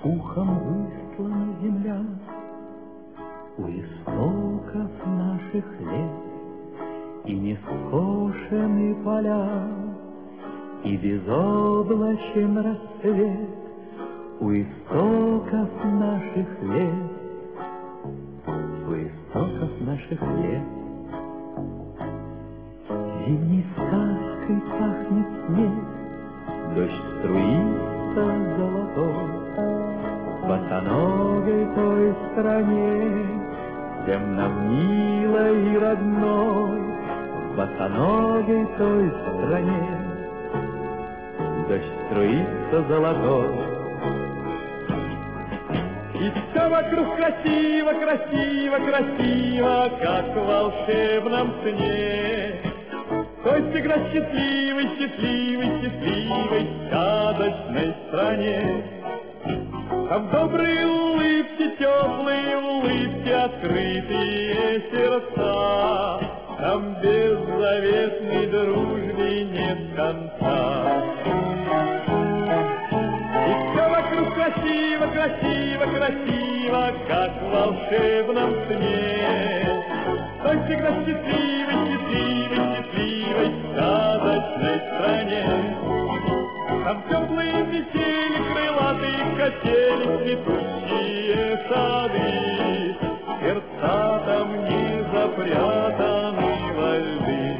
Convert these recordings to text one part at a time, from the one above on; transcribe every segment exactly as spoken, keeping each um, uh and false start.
пухом выслана земля, у истоков наших лет, и не скошены поля, и безоблачен рассвет у истоков наших лет, у истоков наших лет. Зимней сказкой пахнет снег, дождь струится золотой, босоногой той стране, всем нам милой и родной, босоногой той стране, дождь струится золотой. И все вокруг красиво, красиво, красиво, как в волшебном сне. Той всегда счастливой, счастливой, счастливой, сказочной стране. Там добрые улыбки, теплые улыбки, открытые сердца. Там беззаветной дружбе нет конца. И все вокруг красиво, красиво, красиво, как в волшебном сне. Той всегда счастливой, счастливой, счастливой, сказочной стране. Там теплые метели, крылатые качели, цветущие сады, сердца там не запрятаны во льды.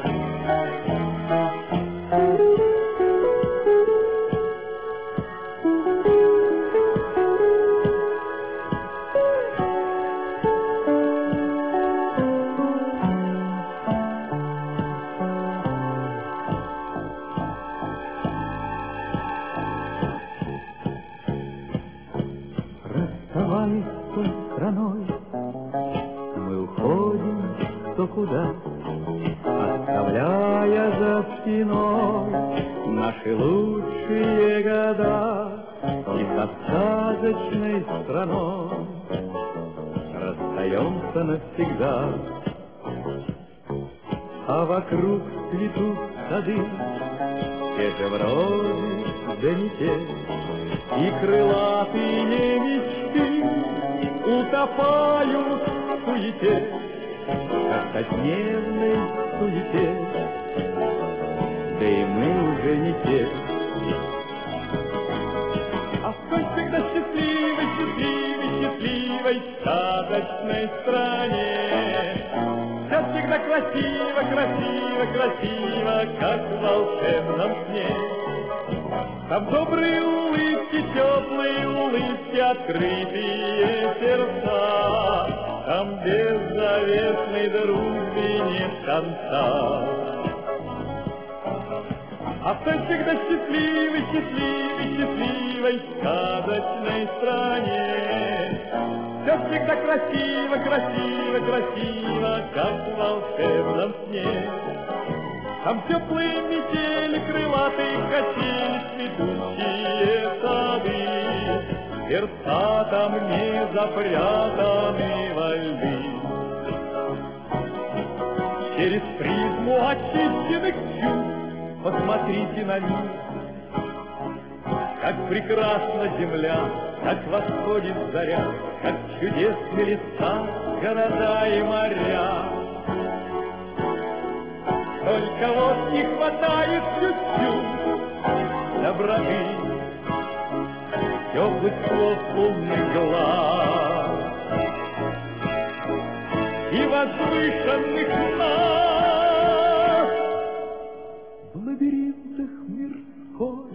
Расставаясь с той страной, мы уходим кто куда, оставляя за спиной наши лучшие года. И со сказочной страной расстаемся навсегда. А вокруг цветут сады, те же вроде да не те, и крылатые мечты утопают в суете, в каждодневной суете, да и мы уже не те. А в той всегда счастливой, счастливой, счастливой, сказочной стране все всегда красиво, красиво, красиво, как в волшебном сне. Там добрые улыбки, теплые улыбки, открытые сердца. Там беззаветной дружбе нет конца. А в той всегда счастливой, счастливой, счастливой, сказочной стране все всегда красиво, красиво, красиво, как в волшебном сне. Там теплые метели, крылатые качели, цветущие сады, сердца там не запрятаны во льды. Через призму очищенных чувств посмотрите на мир, как прекрасна земля, как восходит заря, как чудесны леса, города и моря. Только вот не хватает чуть-чуть доброты, теплых слов, умных глаз и возвышенных нас. В лабиринтах мирской